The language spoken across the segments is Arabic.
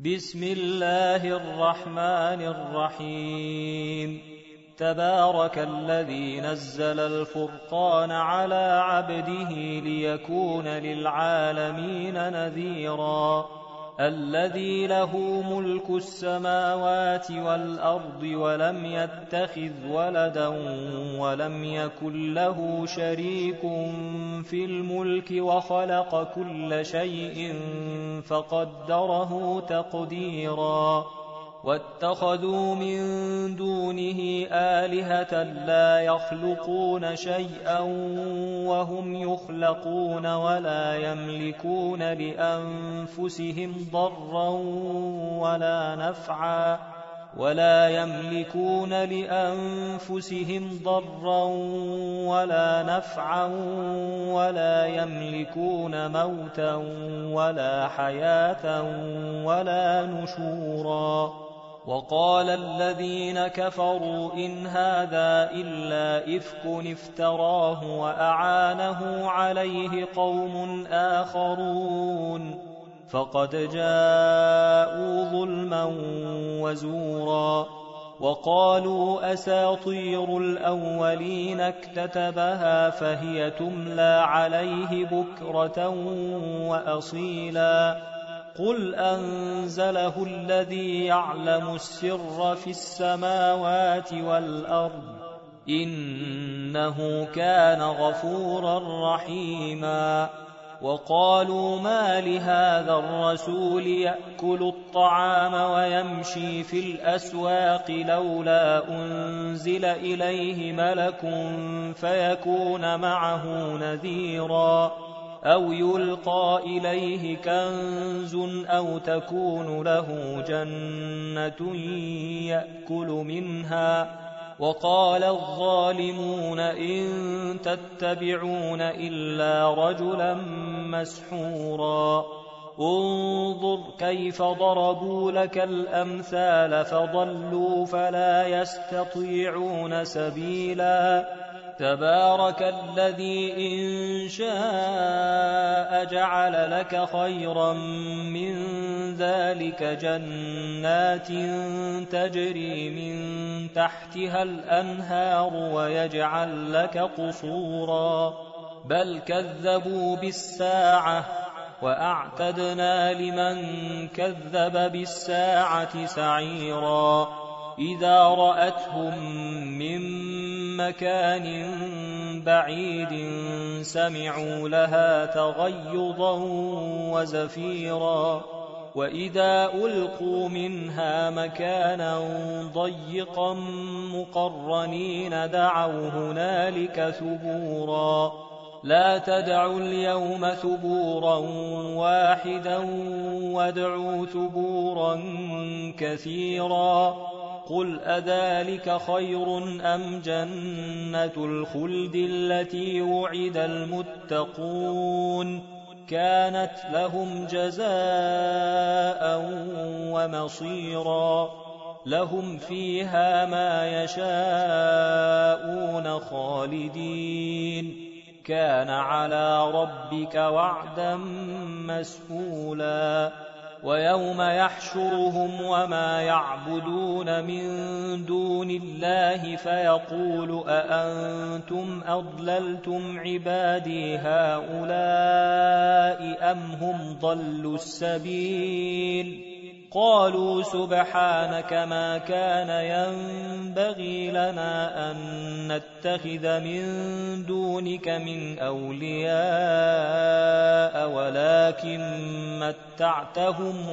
بسم الله الرحمن الرحيم. تبارك الذي نزل الفرقان على عبده ليكون للعالمين نذيرا. الذي له ملك السماوات والأرض ولم يتخذ ولدا ولم يكن له شريك في الملك وخلق كل شيء فقدره تقديرا. واتخذوا من دونه آلهة لا يخلقون شيئا وهم يخلقون ولا يملكون لأنفسهم ضرا ولا نفعا ولا يملكون موتا ولا حياة ولا نشورا. وقال الذين كفروا إن هذا إلا إفك افتراه وأعانه عليه قوم آخرون فقد جاءوا ظلما وزورا. وقالوا أساطير الأولين اكتتبها فهي تملى عليه بكرة وأصيلا. قل أنزله الذي يعلم السر في السماوات والأرض إنه كان غفورا رحيما. وقالوا ما لهذا الرسول يأكل الطعام ويمشي في الأسواق لولا أنزل إليه ملك فيكون معه نذيرا أو يلقى إليه كنز أو تكون له جنة يأكل منها. وقال الظالمون إن تتبعون إلا رجلا مسحورا. انظر كيف ضربوا لك الأمثال فضلوا فلا يستطيعون سبيلا. تبارك الذي إن شاء جعل لك خيرا من ذلك جنات تجري من تحتها الأنهار ويجعل لك قصورا. بل كذبوا بالساعة وأعتدنا لمن كذب بالساعة سعيرا. إذا رأتهم من مكان بعيد سمعوا لها تغيظا وزفيرا. وإذا ألقوا منها مكانا ضيقا مقرنين دعوا هنالك ثبورا. لا تدعوا اليوم ثبورا واحدا وادعوا ثبورا كثيرا. قل أذلك خير أم جنة الخلد التي وعد المتقون كانت لهم جزاء ومصيرا. لهم فيها ما يشاءون خالدين كان على ربك وعدا مسئولا. ويوم يحشرهم وما يعبدون من دون الله فيقول أأنتم أضللتم عبادي هؤلاء أم هم ضلوا السبيل. قالوا سبحانك ما كان ينبغي لنا أن نتخذ من دونك من أولياء ولكن متعتهم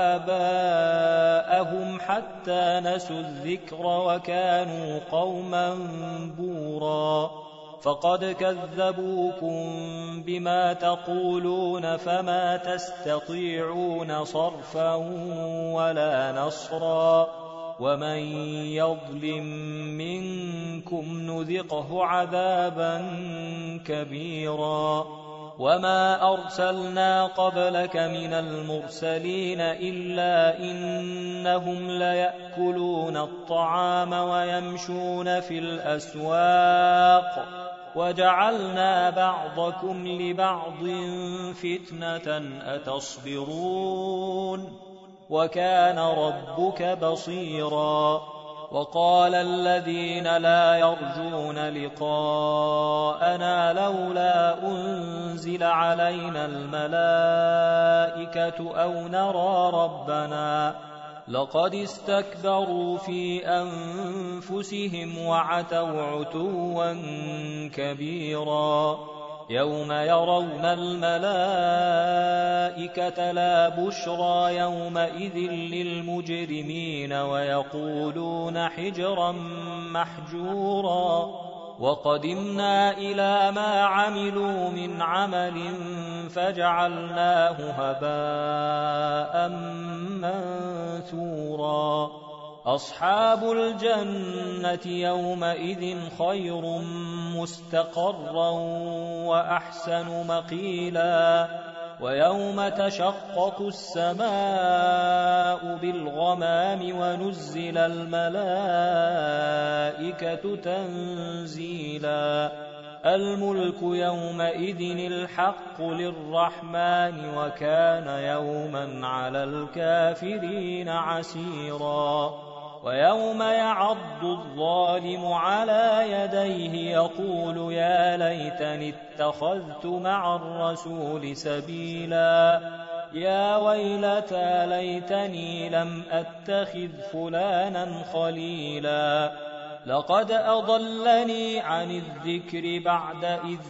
وآباءهم حتى نسوا الذكر وكانوا قوما بورا. فقد كذبوكم بما تقولون فما تستطيعون صرفا ولا نصرا. ومن يظلم منكم نذقه عذابا كبيرا. وما أرسلنا قبلك من المرسلين إلا إنهم ليأكلون الطعام ويمشون في الأسواق وجعلنا بعضكم لبعض فتنة أتصبرون وكان ربك بصيرا. وقال الذين لا يرجون لقاءنا لولا أنزل علينا الملائكة أو نرى ربنا لقد استكبروا في أنفسهم وعتوا عتوا كبيرا. يوم يرون الملائكة لا بشرى يومئذ للمجرمين ويقولون حجرا محجورا. وقدمنا إلى ما عملوا من عمل فجعلناه هباء منثورا. أصحاب الجنة يومئذ خير مستقرا وأحسن مقيلا. ويوم تشقق السماء بالغمام ونزل الملائكة تنزيلا. الملك يومئذ الحق للرحمن وكان يوما على الكافرين عسيرا. ويوم يعض الظالم على يديه يقول يا ليتني اتخذت مع الرسول سبيلا. يا ويلتى ليتني لم أتخذ فلانا خليلا. لقد أضلني عن الذكر بعد إذ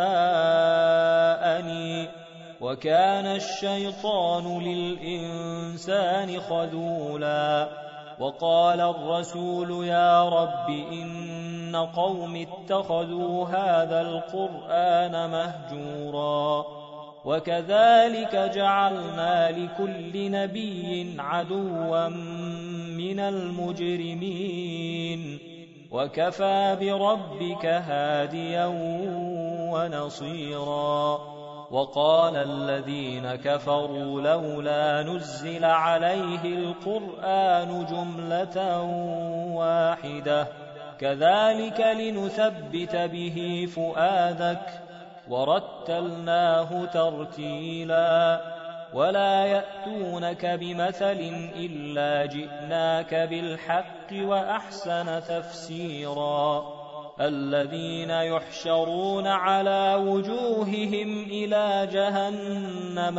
جاءني وكان الشيطان للإنسان خذولا. وقال الرسول يا رب إن قوم اتخذوا هذا القرآن مهجورا. وكذلك جعلنا لكل نبي عدوا من المجرمين وكفى بربك هاديا ونصيرا. وقال الذين كفروا لولا نزل عليه القرآن جملة واحدة كذلك لنثبت به فؤادك ورتلناه ترتيلا. ولا يأتونك بمثل إلا جئناك بالحق وأحسن تفسيرا. الذين يحشرون على وجوههم إلى جهنم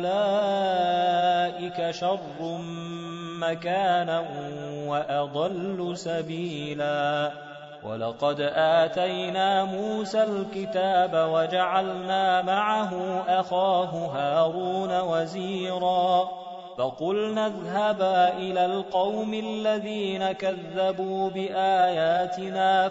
أولئك شر مكانا وأضل سبيلا. ولقد آتينا موسى الكتاب وجعلنا معه أخاه هارون وزيرا. فقلنا اذهبا إلى القوم الذين كذبوا بآياتنا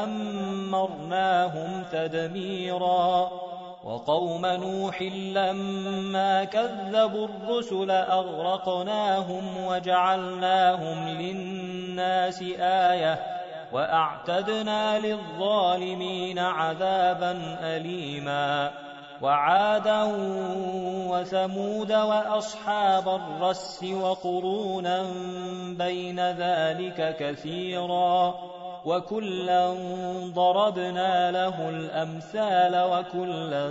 فدمرناهم تدميرا. وقوم نوح لما كذبوا الرسل أغرقناهم وجعلناهم للناس آية وأعتدنا للظالمين عذابا أليما. وعادا وثمود وأصحاب الرس وقرونا بين ذلك كثيرا. وكلا ضربنا له الأمثال وكلا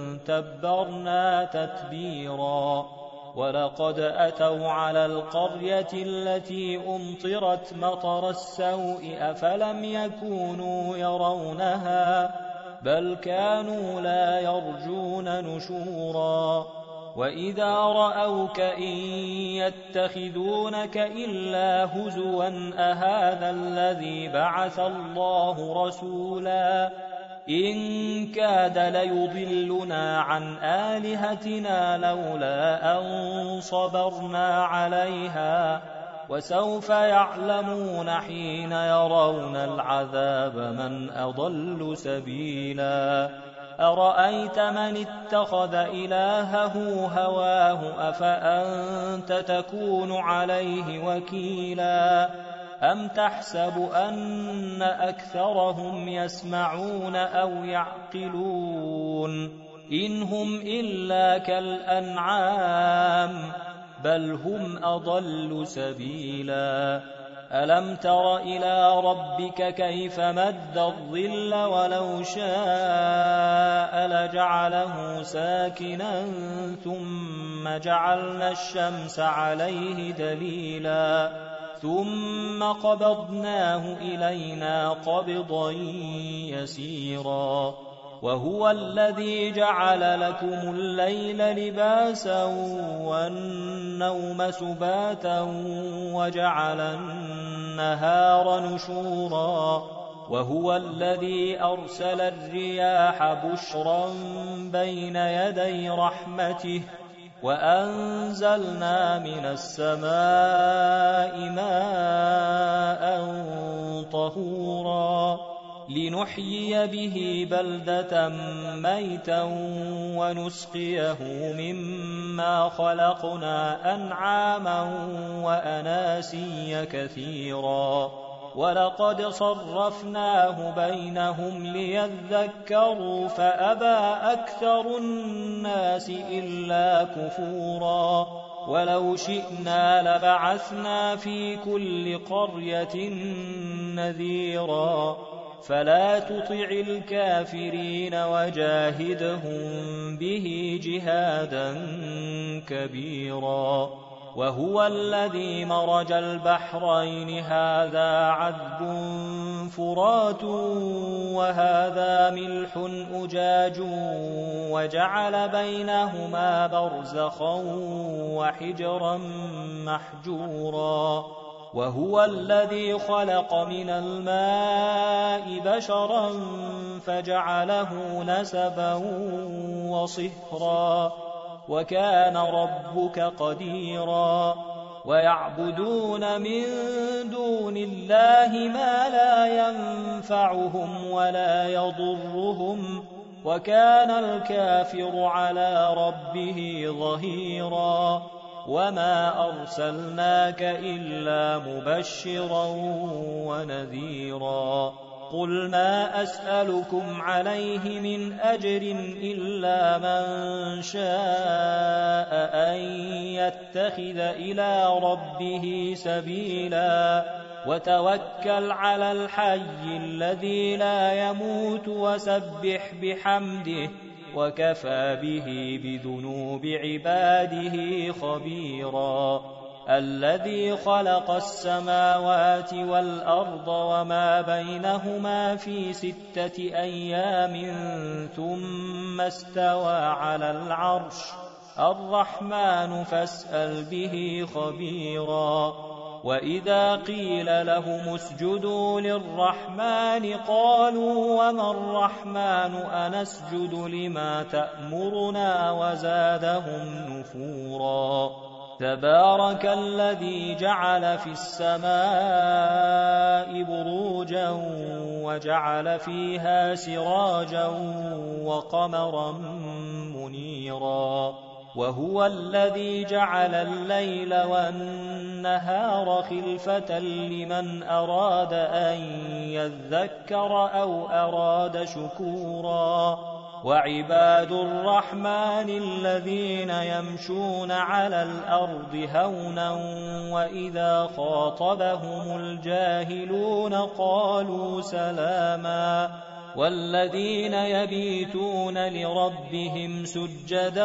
تبرنا تتبيرا. ولقد أتوا على القرية التي أمطرت مطر السوء أفلم يكونوا يرونها بل كانوا لا يرجون نشورا. وإذا رأوك إن يتخذونك إلا هزوا أهذا الذي بعث الله رسولا إن كاد ليضلنا عن آلهتنا لولا أن صبرنا عليها. وسوف يعلمون حين يرون العذاب من أضل سبيلا. أرأيت من اتخذ إلهه هواه أفأنت تكون عليه وكيلا. أم تحسب أن أكثرهم يسمعون أو يعقلون إن هم إلا كالأنعام بل هم أضل سبيلا. ألم تر إلى ربك كيف مد الظل ولو شاء لجعله ساكنا ثم جعلنا الشمس عليه دليلا ثم قبضناه إلينا قبضا يسيرا وهو الذي جعل لكم الليل لباسا والنوم سباتا وجعل النهار نشورا وهو الذي أرسل الرياح بشرا بين يدي رحمته وأنزلنا من السماء ماء طهورا لنحيي به بلدة ميتا ونسقيه مما خلقنا أنعاما وأناسيا كثيرا ولقد صرفناه بينهم ليذكروا فأبى أكثر الناس إلا كفورا ولو شئنا لبعثنا في كل قرية نذيرا فلا تطع الكافرين وجاهدهم به جهادا كبيرا وهو الذي مرج البحرين هذا عذب فرات وهذا ملح أجاج وجعل بينهما برزخا وحجرا محجورا وهو الذي خلق من الماء بشرا فجعله نسبا وصهرا وكان ربك قديرا ويعبدون من دون الله ما لا ينفعهم ولا يضرهم وكان الكافر على ربه ظهيرا وما أرسلناك إلا مبشرا ونذيرا قل ما أسألكم عليه من أجر إلا من شاء أن يتخذ إلى ربه سبيلا وتوكل على الحي الذي لا يموت وسبح بحمده وكفى به بذنوب عباده خبيرا الذي خلق السماوات والأرض وما بينهما في 6 أيام ثم استوى على العرش الرحمن فاسأل به خبيرا وإذا قيل لهم اسجدوا للرحمن قالوا وما الرحمن أنسجد لما تأمرنا وزادهم نفورا تبارك الذي جعل في السماء بروجا وجعل فيها سراجا وقمرا منيرا وهو الذي جعل الليل والنهار خلفة لمن أراد أن يذكر أو أراد شكورا وعباد الرحمن الذين يمشون على الأرض هونا وإذا خاطبهم الجاهلون قالوا سلاما والذين يبيتون لربهم سجدا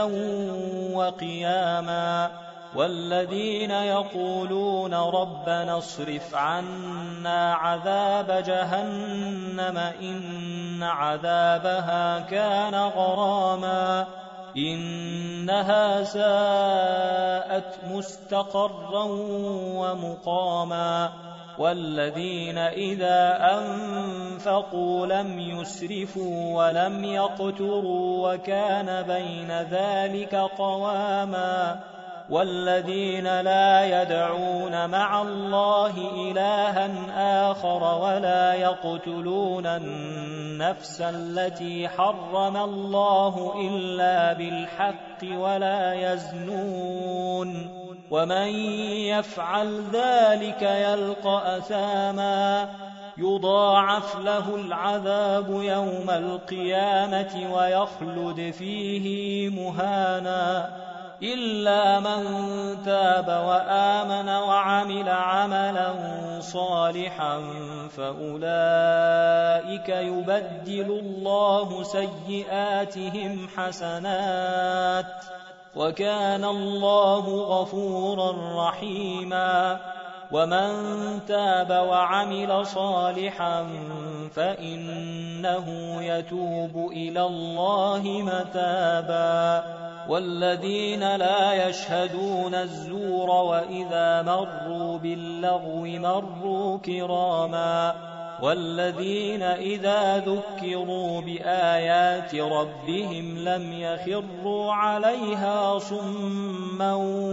وقياما والذين يقولون ربنا اصرف عنا عذاب جهنم إن عذابها كان غراما إنها ساءت مستقرا ومقاما والذين إذا أنفقوا لم يسرفوا ولم يقتروا وكان بين ذلك قواما والذين لا يدعون مع الله إلها آخر ولا يقتلون النفس التي حرم الله إلا بالحق ولا يزنون ومن يفعل ذلك يلقى أثاما يضاعف له العذاب يوم القيامة ويخلد فيه مهانا إلا من تاب وآمن وعمل عملا صالحا فأولئك يبدل الله سيئاتهم حسنات وكان الله غفورا رحيما ومن تاب وعمل صالحا فإنه يتوب إلى الله متابا والذين لا يشهدون الزور وإذا مروا باللغو مروا كراما والذين إذا ذكروا بآيات ربهم لم يخروا عليها صما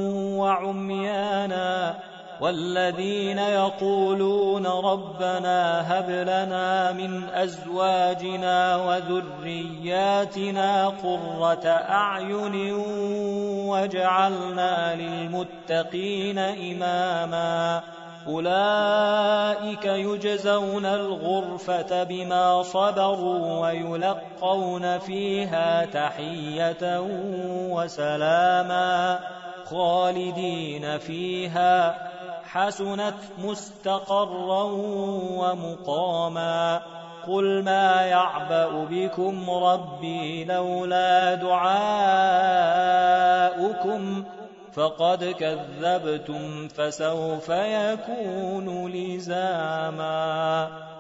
وعميانا والذين يقولون ربنا هب لنا من أزواجنا وذرياتنا قرة أعين واجعلنا للمتقين إماما أولئك يجزون الغرفة بما صبروا ويلقون فيها تحية وسلاما خالدين فيها حسنت مستقرا ومقاما قل ما يعبأ بكم ربي لولا دعاؤكم فقد كذبتم فسوف يكون لزاما